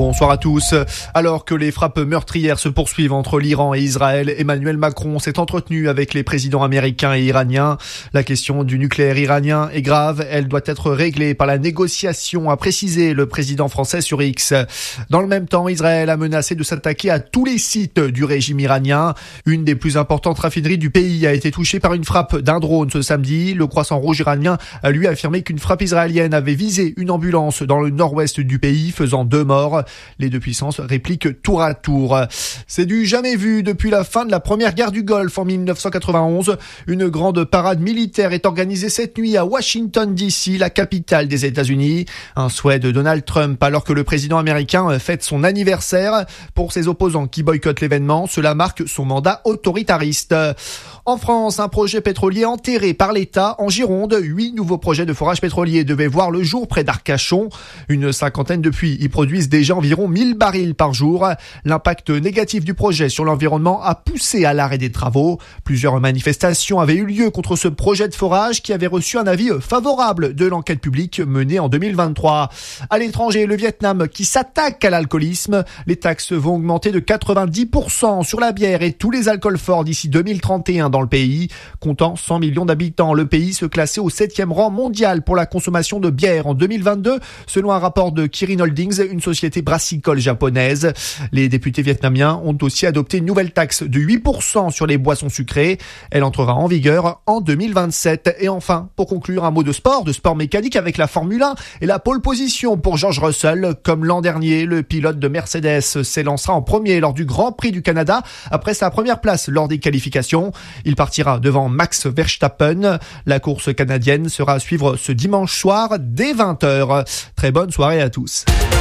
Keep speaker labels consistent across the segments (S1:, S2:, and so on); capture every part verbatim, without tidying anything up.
S1: bonsoir à tous. Alors que les frappes meurtrières se poursuivent entre l'Iran et Israël, Emmanuel Macron s'est entretenu avec les présidents américains et iraniens. La question du nucléaire iranien est grave, elle doit être réglée par la négociation, a précisé le président français sur X. Dans le même temps, Israël a menacé de s'attaquer à tous les sites du régime iranien. Une des plus importantes raffineries du pays a été touchée par une frappe d'un drone ce samedi. Le Croissant Rouge iranien a lui affirmé qu'une frappe israélienne avait visé une ambulance dans le nord-ouest du pays, faisant deux morts. Les deux puissances répliquent tour à tour. C'est du jamais vu depuis la fin de la première guerre du Golfe en dix-neuf cent quatre-vingt-onze. Une grande parade militaire est organisée cette nuit à Washington D C, la capitale des États-Unis. Un souhait de Donald Trump alors que le président américain fête son anniversaire. Pour ses opposants qui boycottent l'événement, cela marque son mandat autoritariste. En France, un projet pétrolier enterré par l'État en Gironde. Huit nouveaux projets de forage pétrolier devaient voir le jour près d'Arcachon. Une cinquantaine de puits y produisent déjà environ mille barils par jour. L'impact négatif du projet sur l'environnement a poussé à l'arrêt des travaux. Plusieurs manifestations avaient eu lieu contre ce projet de forage qui avait reçu un avis favorable de l'enquête publique menée en deux mille vingt-trois. À l'étranger, le Vietnam qui s'attaque à l'alcoolisme. Les taxes vont augmenter de quatre-vingt-dix pour cent sur la bière et tous les alcools forts d'ici deux mille trente et un dans le pays. Comptant cent millions d'habitants, le pays se classait au septième rang mondial pour la consommation de bière en deux mille vingt-deux, selon un rapport de Kirin Holdings, une société brassicole japonaise. Les députés vietnamiens ont aussi adopté une nouvelle taxe de huit pour cent sur les boissons sucrées. Elle entrera en vigueur en deux mille vingt-sept. Et enfin, pour conclure, un mot de sport, de sport mécanique avec la Formule un et la pole position pour George Russell. Comme l'an dernier, le pilote de Mercedes s'élancera en premier lors du Grand Prix du Canada après sa première place lors des qualifications. Il partira devant Max Verstappen. La course canadienne sera à suivre ce dimanche soir dès vingt heures. Très bonne soirée à tous.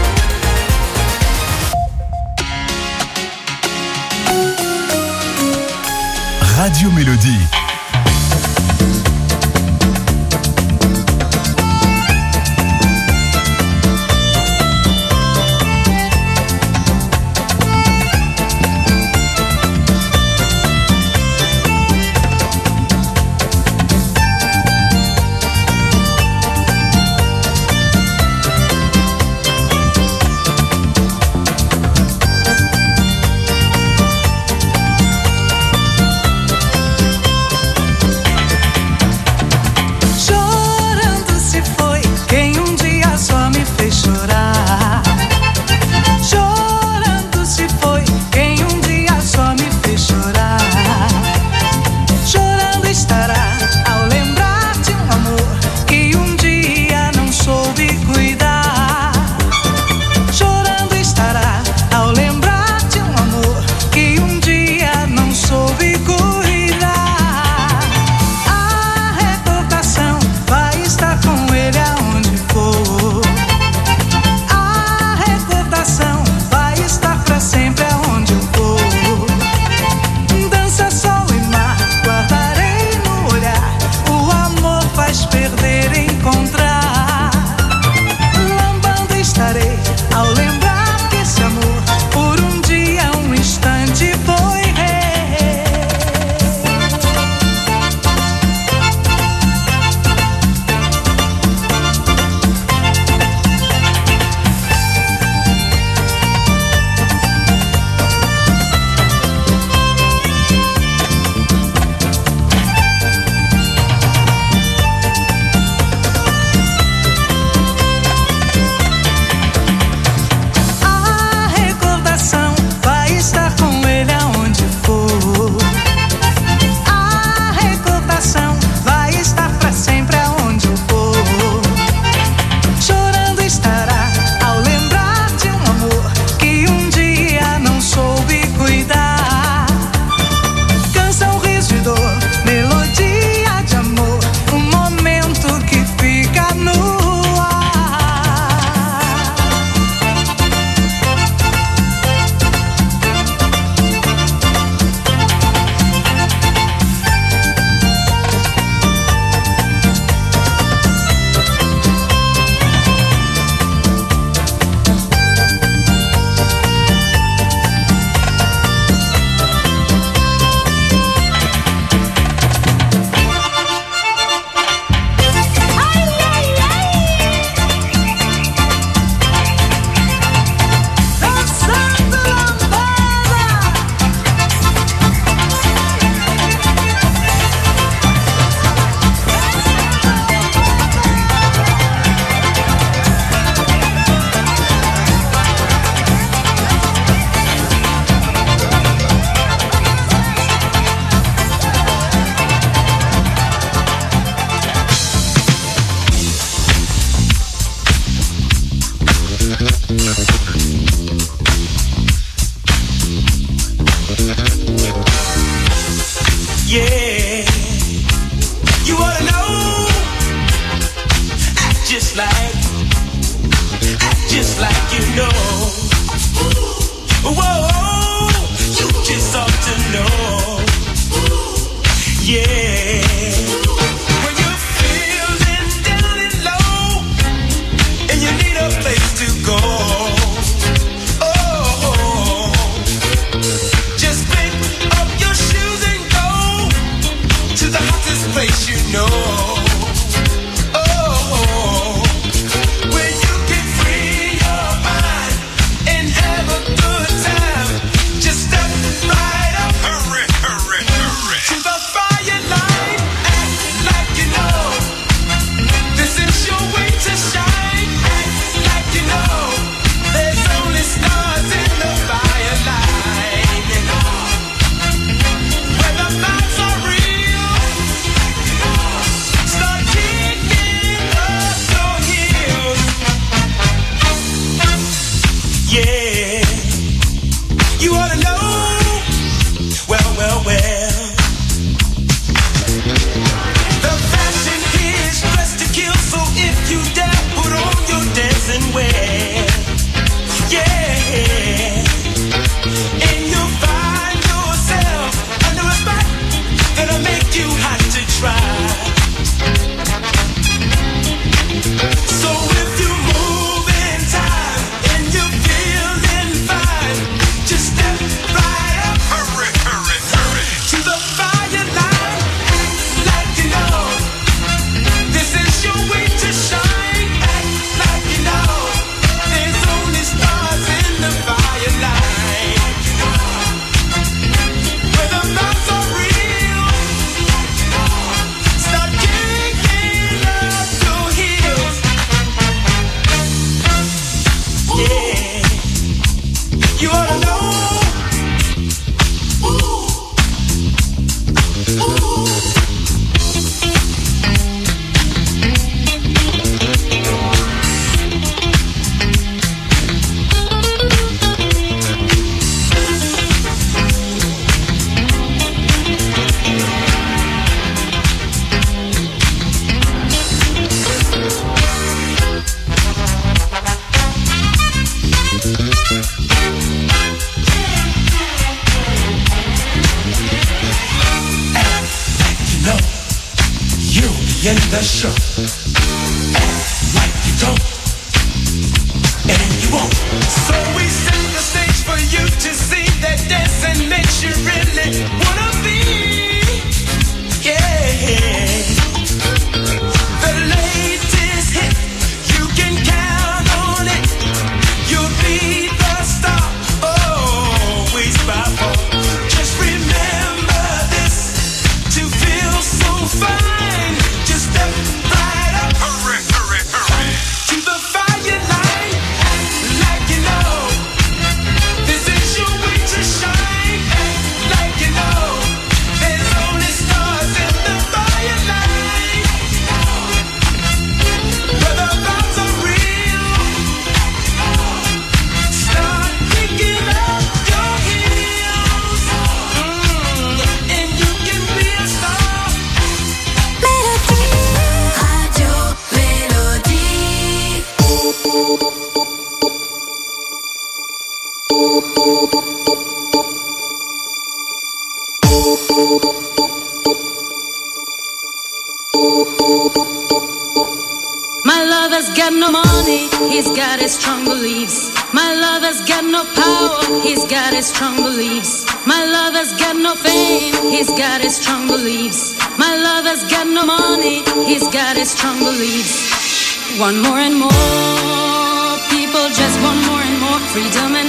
S2: Radio Mélodie.
S3: like, act just like you know. Whoa, you just ought to know. Yeah. When you're feeling down and low, and you need a place to go. Oh, just pick up your shoes and go to the hottest place you know.
S4: One more and more people just want more and more freedom and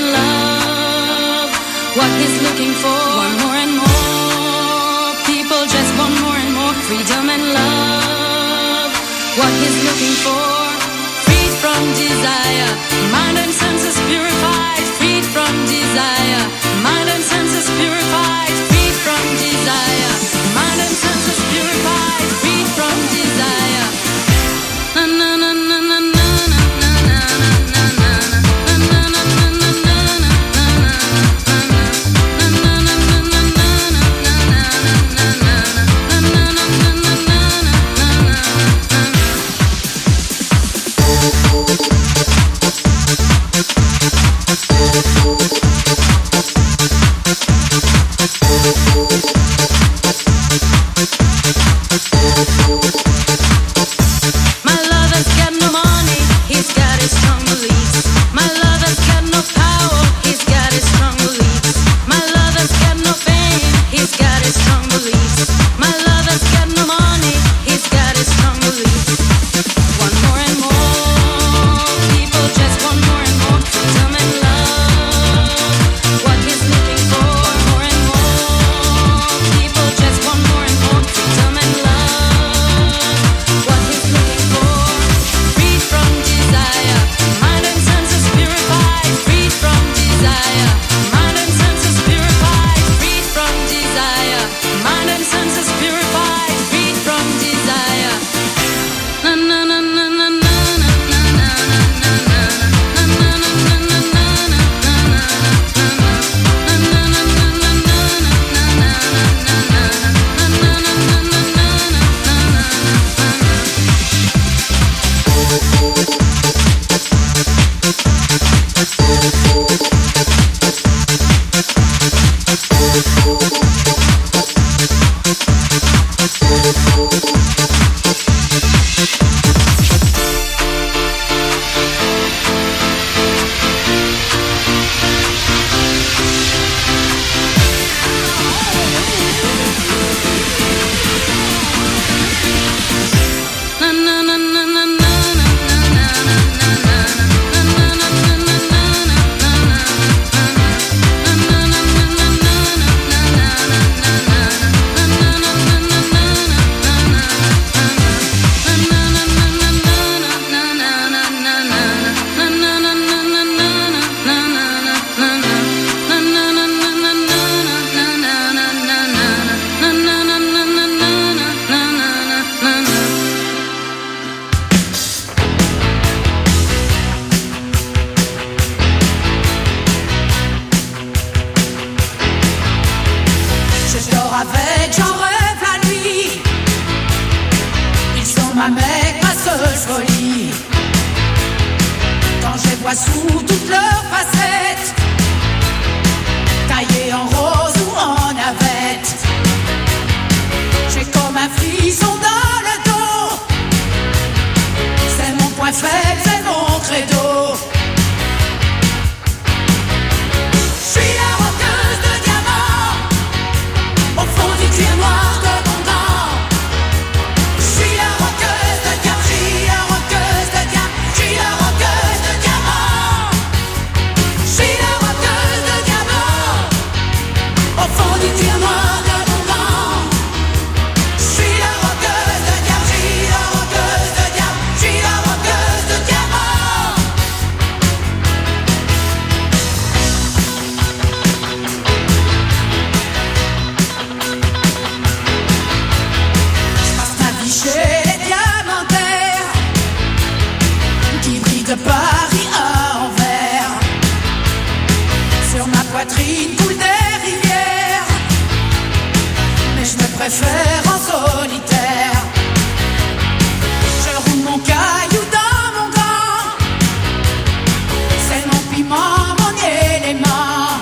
S4: love. What he's looking for. One more and more people just want more and more freedom and love. What he's looking for. Freed from desire, mind and senses purified. Freed from desire, mind and senses purified. Freed from desire, mind and senses purified. Freed from desire. Na na na na na na na na na na
S5: ma seule folie. Quand je les vois sous toutes leurs facettes, taillées en rose ou en navette, j'ai comme un frisson dans le dos. C'est mon point faible, c'est mon credo. Je suis la roqueuse de diamants, au fond du cuir noir de mon gant. Je suis la roqueuse de diamants, je suis la roqueuse de diamants, je suis la roqueuse de diamants. Je suis la roqueuse de diamants, au fond du cuir noir de mon gant. Je suis la roqueuse de diamants, je suis la roqueuse de diamants, je suis la roqueuse de diamants. Je passe ma vie chez les diamantaires qui brillent de Paris à Anvers. Sur ma poitrine coulent des rivières, mais je me préfère en solitaire. Je roule mon caillou dans mon gant, c'est mon piment, mon élément.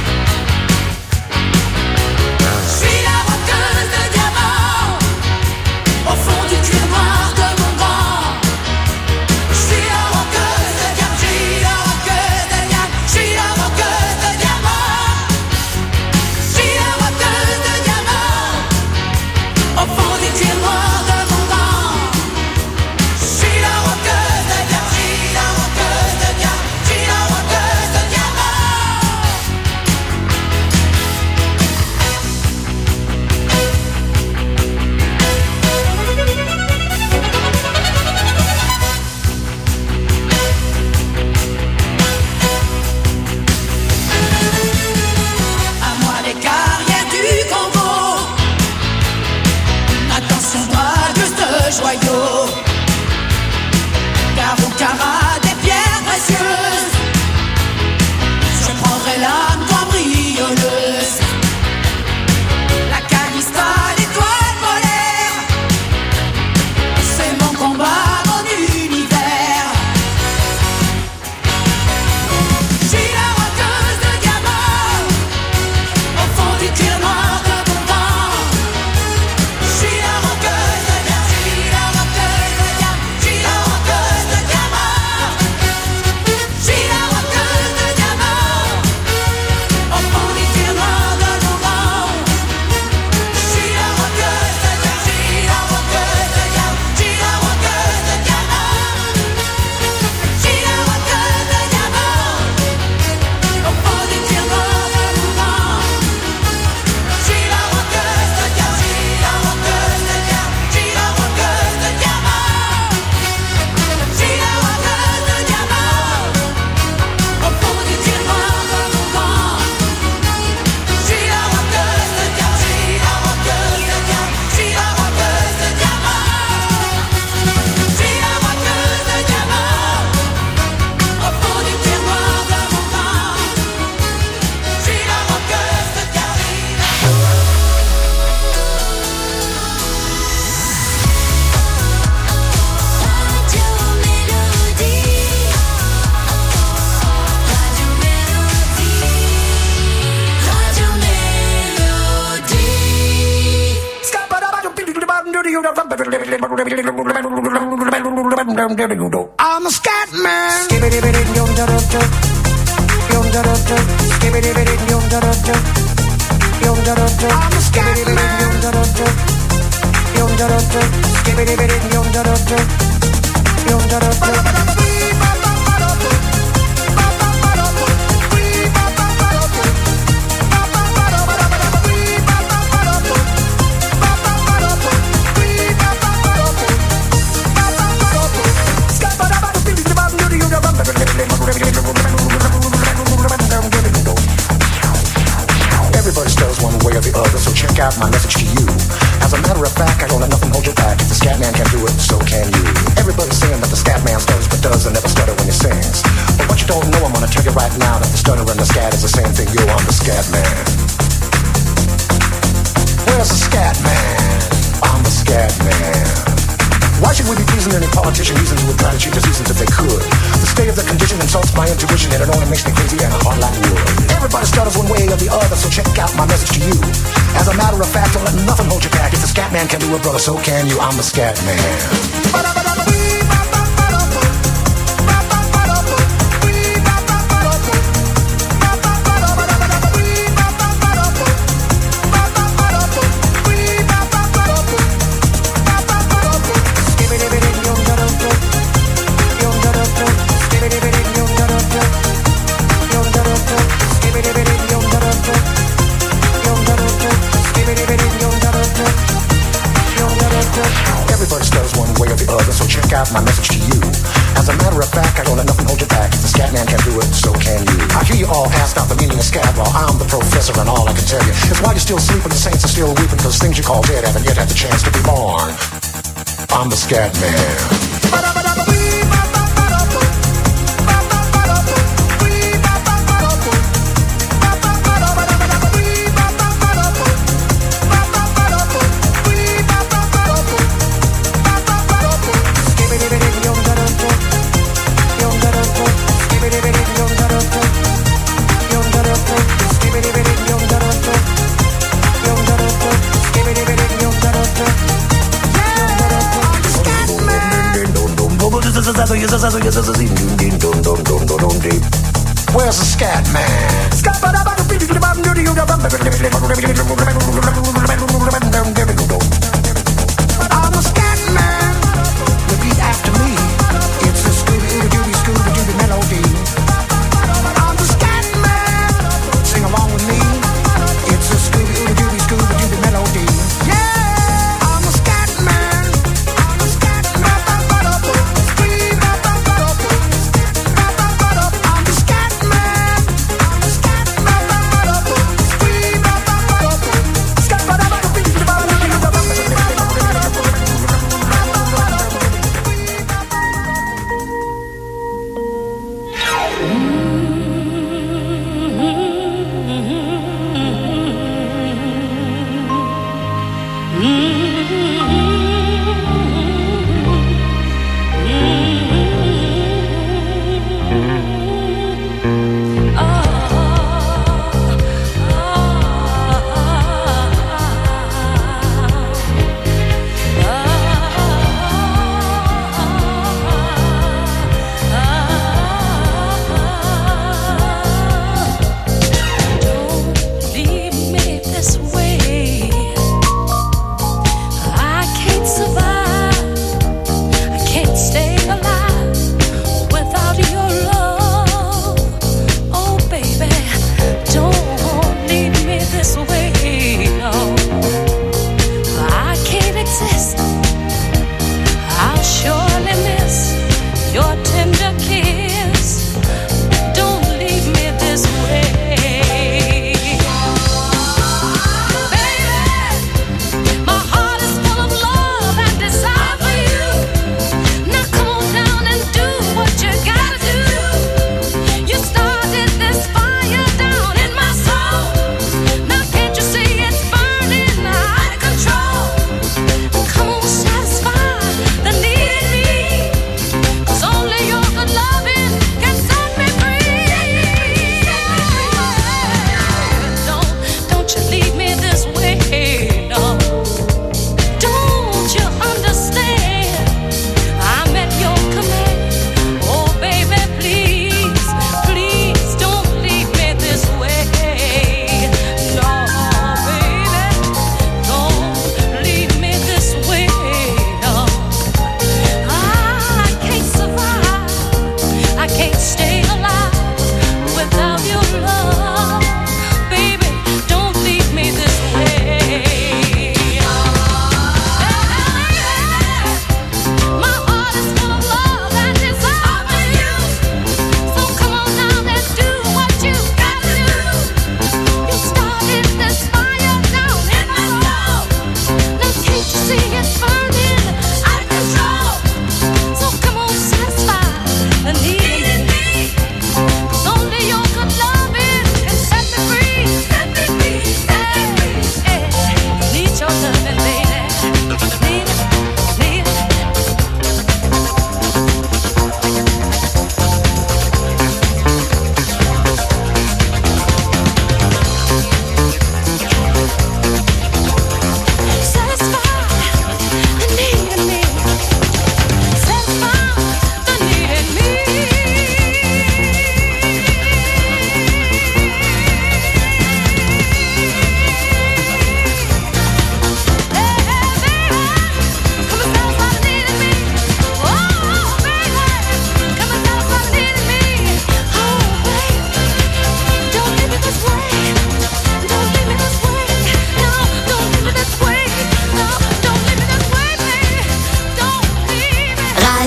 S5: Je suis la roqueuse de diamants, au fond du cuir noir de mon gant. Je suis la roqueuse de diamants, je suis la roqueuse de diamants, je suis la roqueuse de diamants. Je suis la roqueuse de diamants, au fond du cuir noir de mon gant. Je suis la roqueuse de diamants, je suis la roqueuse de diamants, je suis la roqueuse de diamants. À moi les carrières du Congo, attention dragueuse de joyaux, car au carat des pierres précieuses, je prendrai l'âme cambrioleuse. La Calista, l'étoile polaire, c'est mon combat, mon univers. Je suis la roqueuse de diamants, au fond du cuir noir de mon gant. Je suis la roqueuse de diamants, je suis la roqueuse de diamants, je suis la roqueuse de diamants. Je suis la roqueuse de diamants, au fond du cuir noir de mon gant. Je suis la roqueuse de diamants, je suis la roqueuse de diamants, je suis la roqueuse de diamants. Je suis la roqueuse de diamants, au fond du cuir noir de mon gant. Je suis la roqueuse de diamants, je suis la roqueuse de diamants, je suis la roqueuse de diamants. Je suis la roqueuse de diamants, au fond du cuir noir de mon gant. Je suis la roqueuse de diamants, je suis la roqueuse de diamants, je suis la roqueuse de diamants. Je suis la roqueuse de diamants, au fond du cuir noir de mon gant. Je suis la roqueuse de
S6: I'm a scat man. I'm a scat Everybody stutters one way or the other, so check out my message to you. As a matter of fact, I don't let nothing hold you back. If the scat man can do it, so can you. Everybody's saying that the scat man stutters but does and never stutter when he sings. But what you don't know, I'm gonna tell you right now that the stutter and the scat is the same thing. Yo, I'm the scat man. Where's the scat man? I'm the scat man. Why should we be pleasing any politician reasons who would try to cheat the seasons if they could? The state of the condition insults my intuition and it only makes me crazy and hard like wood. Everybody stutters one way or the other, so check out my message to you. As a matter of fact, don't let nothing hold you back. If the scat man can do it, brother, so can you. I'm the scat man. Everybody stutters one way or the other, so check out my message to you. As a matter of fact, I don't let nothing hold you back. If the scat man can do it, so can you. I hear you all ask out the meaning of scat. Well, I'm the professor and all I can tell you is why you're still sleeping, the saints are still weeping, because things you call dead haven't yet had the chance to be born. I'm the scat man. Where's the scat man? I'm a scat man. Repeat after me. It's a Scooby-Dooby, Scooby-Dooby melody. I'm the scat man. Sing along with me. It's a Scooby-Dooby, Scooby-Dooby melody. Yeah, I'm a scat man. I'm a scat man. I'm the scat man. I'm the scat Now come on.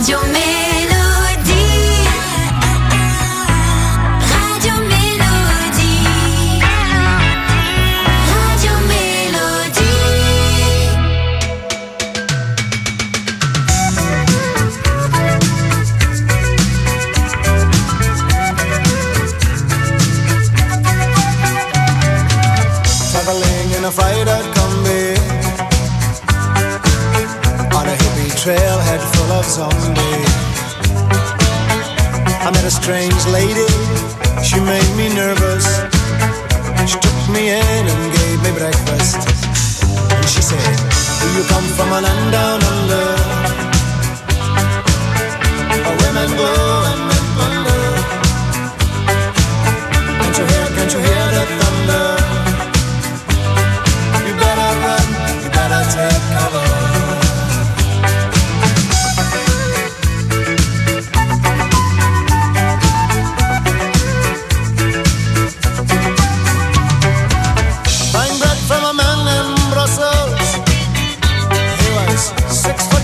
S4: Radio Mélodie. Radio Mélodie. Radio Mélodie.
S7: Traveling in a freighter combi on a hippie trailhead full of zombies. I met a strange lady, she made me nervous. She took me in and gave me breakfast. And she said, do you come from a land down under, where women go and men wonder? Can't you hear, can't you hear the thunder? You better run, you better take cover. Buying bread from a man in Brussels. He was six foot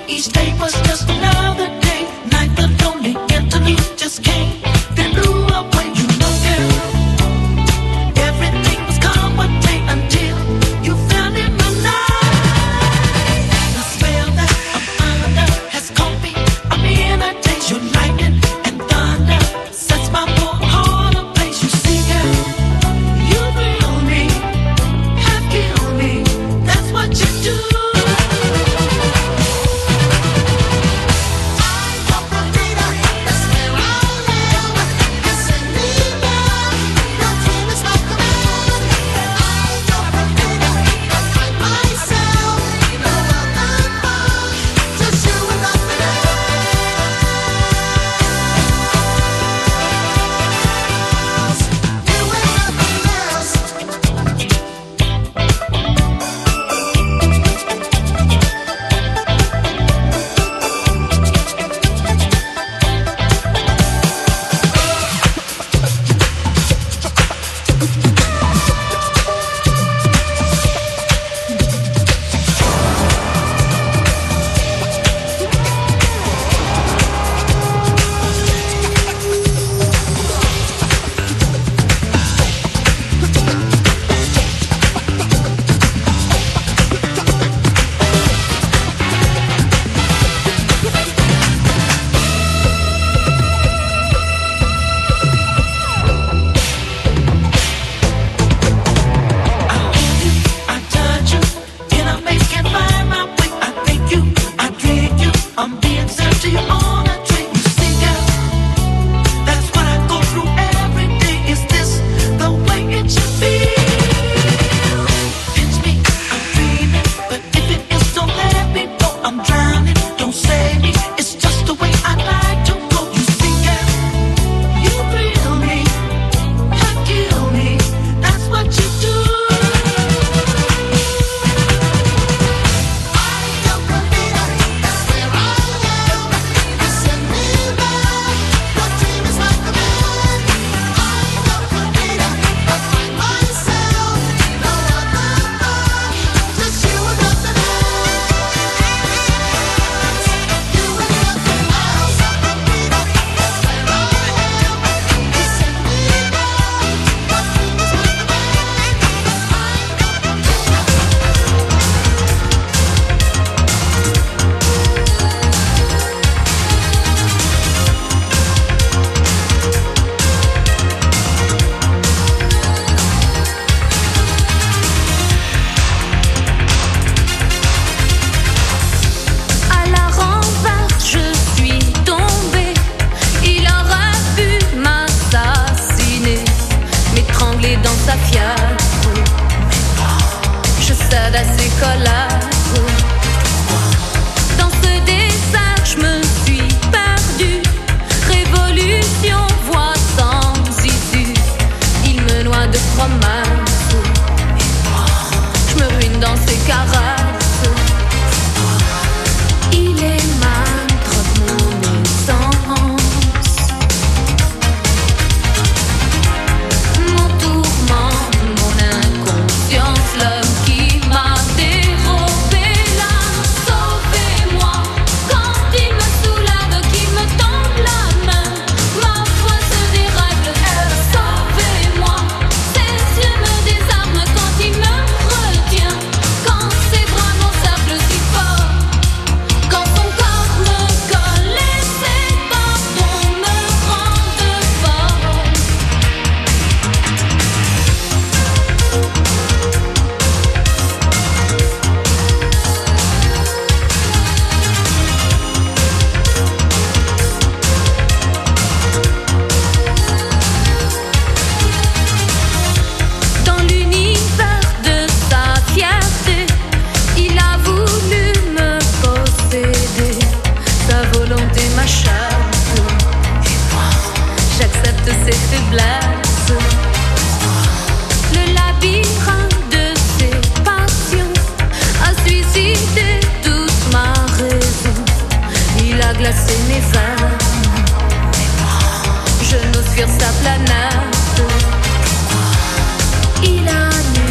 S5: Each day was just another day. Night the lonely interlude just came. Then blew up when you know girl. Everything was calm one day until you found in my night. The spell that I'm under has caught me. I'm in a daze. Your lightning and thunder sets my poor heart ablaze. You see, girl, you thrill me, have killed me. That's what you do. I'm being served to you on a tray. You see, girl, that's what I go through every day. Is this the way it should be? Pinch me, I'm dreaming, but if it is, don't let me go. I'm drowning, don't save me. It's just the way I like to go. You see, girl, you thrill me, have killed me. That's what you do.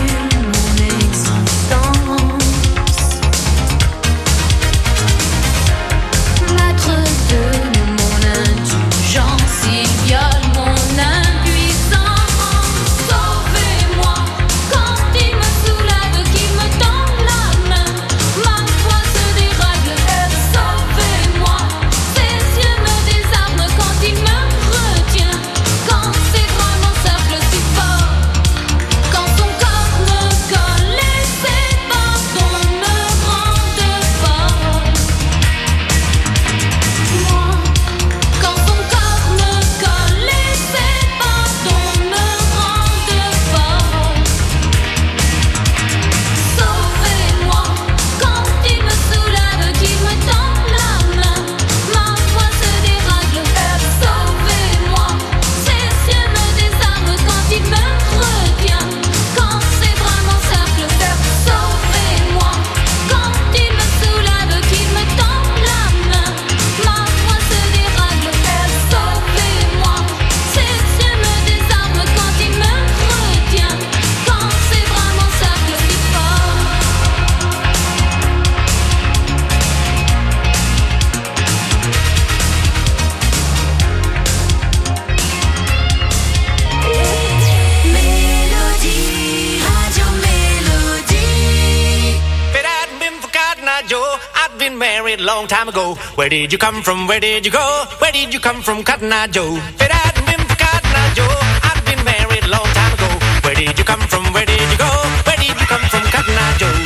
S4: Il annule mon existence.
S8: long time ago. Where did you come from? Where did you go? Where did you come from, Cotton Eye Joe? If it hadn't been for Cotton Eye Joe, I'd been married a long time ago. Where did you come from? Where did you go? Where did you come from, Cotton Eye Joe?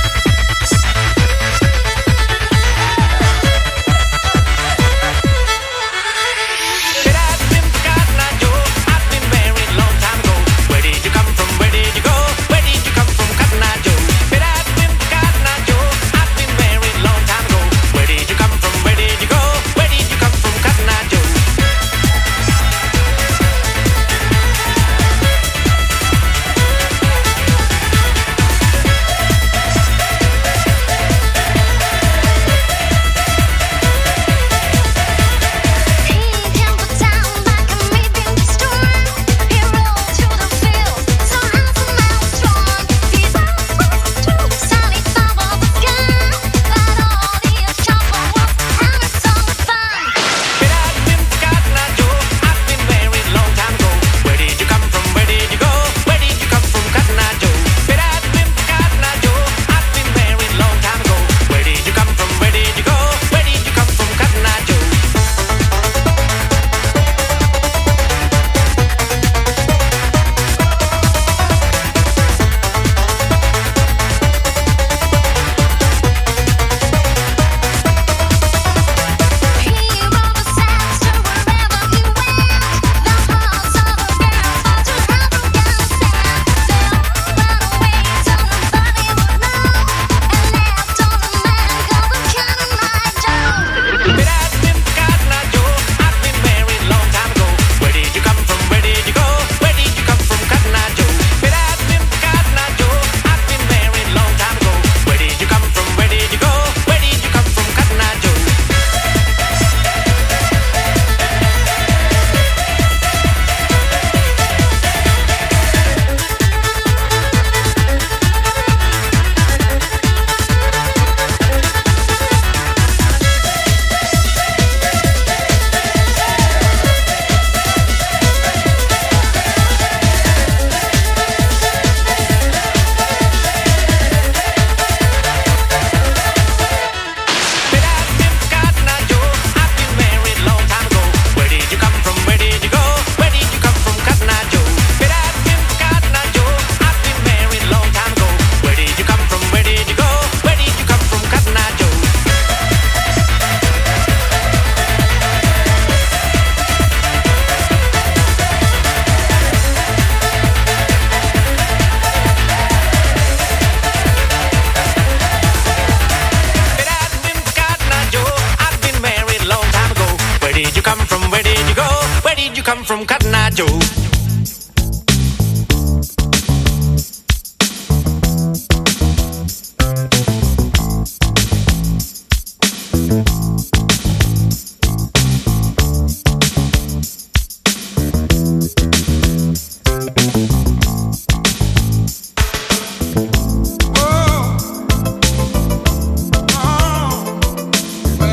S8: Come from Cotton Eye Joe.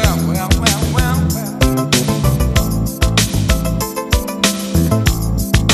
S3: Well, well, well, well.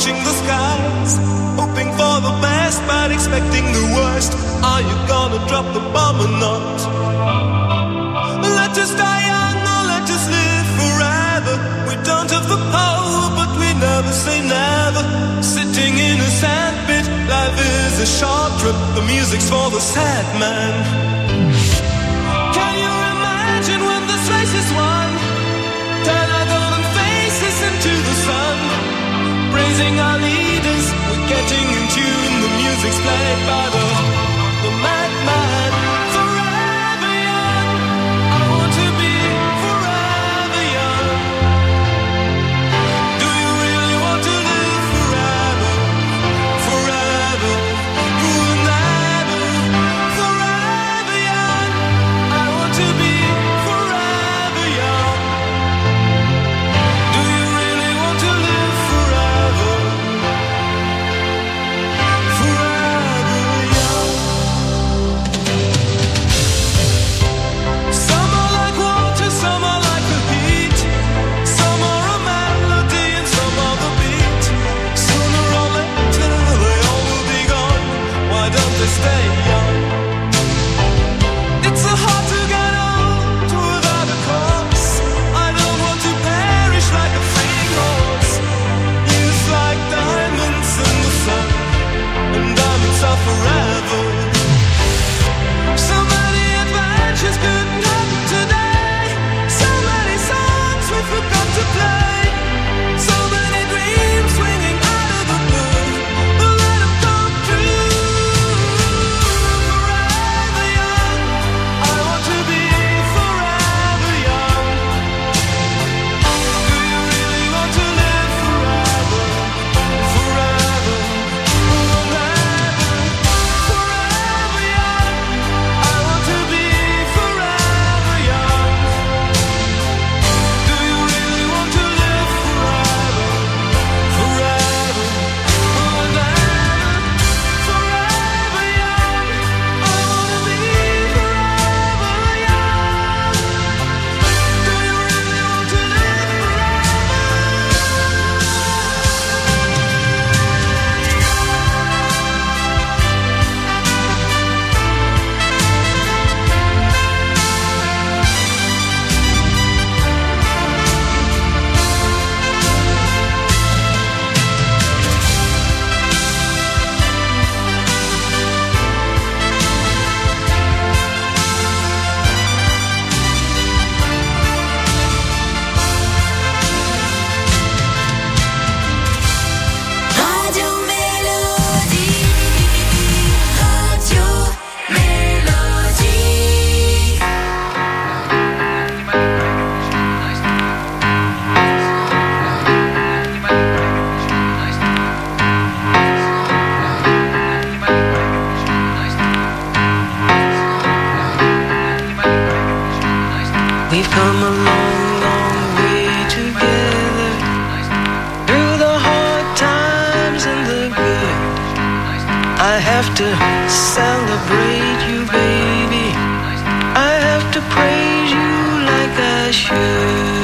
S3: watching the skies, hoping for the best but expecting the worst. Are you gonna drop the bomb or not? Let us die young or let us live forever. We don't have the power but we never say never. Sitting in a sandpit, life is a short trip. The music's for the sad man. Can you imagine when this race is won? Turn our golden faces into the sun, praising our leaders, we're getting in tune. The music's played by the, the madman. Forever young, I want to be forever young. Do you really want to live forever? Forever, forever, forever young. I want to be forever young. Do you really want to live forever? Forever young. Some are like water, some are like the heat. Some are a melody and some are the beat. Sooner or later they all will be gone. Why don't they stay young? It's so hard to get old without a cause. I don't want to perish like a fleeting horse. Youth like diamonds in the sun, and diamonds are forever. So many adventures couldn't happen today. So many songs we forgot to play. So many dreams swinging out of the blue. But let them come true. Forever young, I want to be forever young. Do you really want to live forever? Forever, forever, forever young. I want to be forever young. Do you really want to live forever? Forever, forever, forever young. I want to be forever young. Do you really want to live
S5: Radio Mélodie, Radio Mélodie.
S9: We've come a long, long way together, through the hard times and the good. I have to celebrate you, baby. I have to praise you like I should.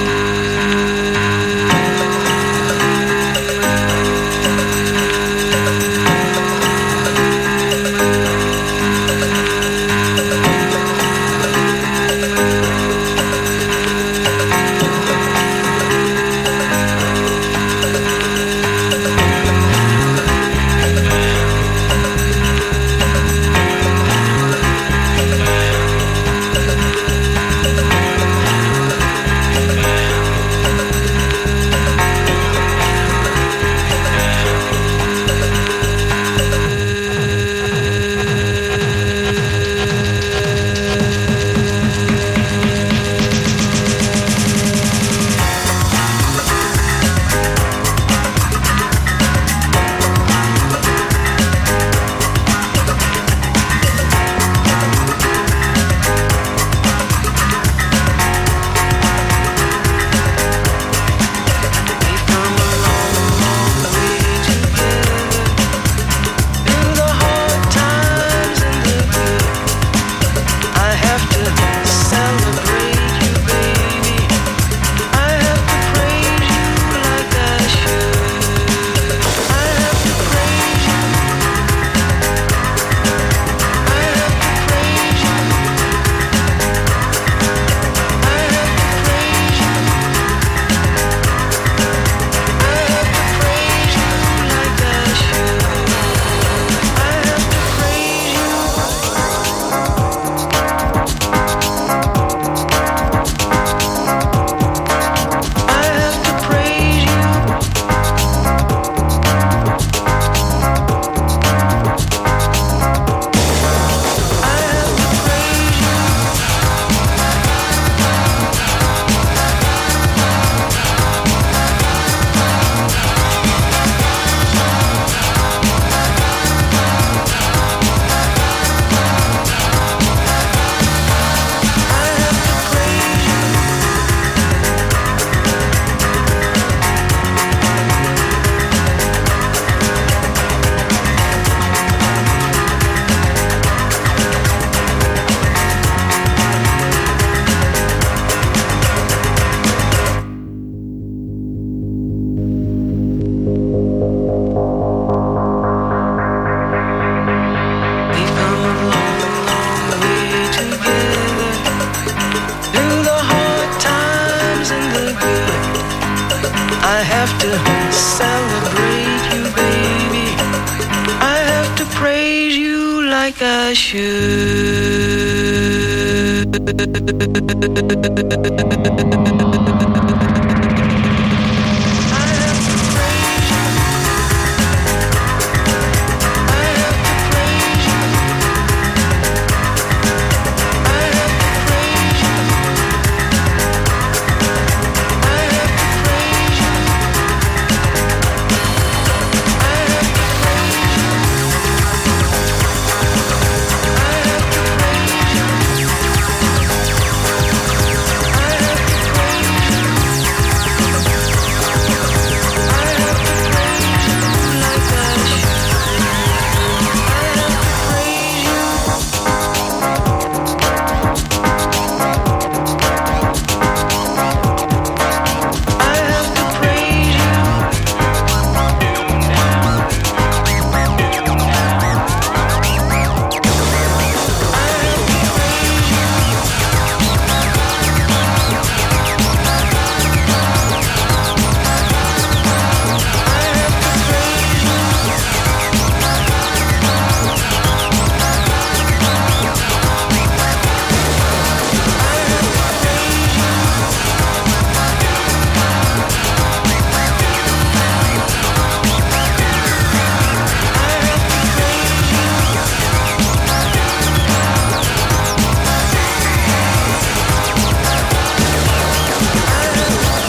S9: I have to celebrate you, baby. I have to praise you like I should.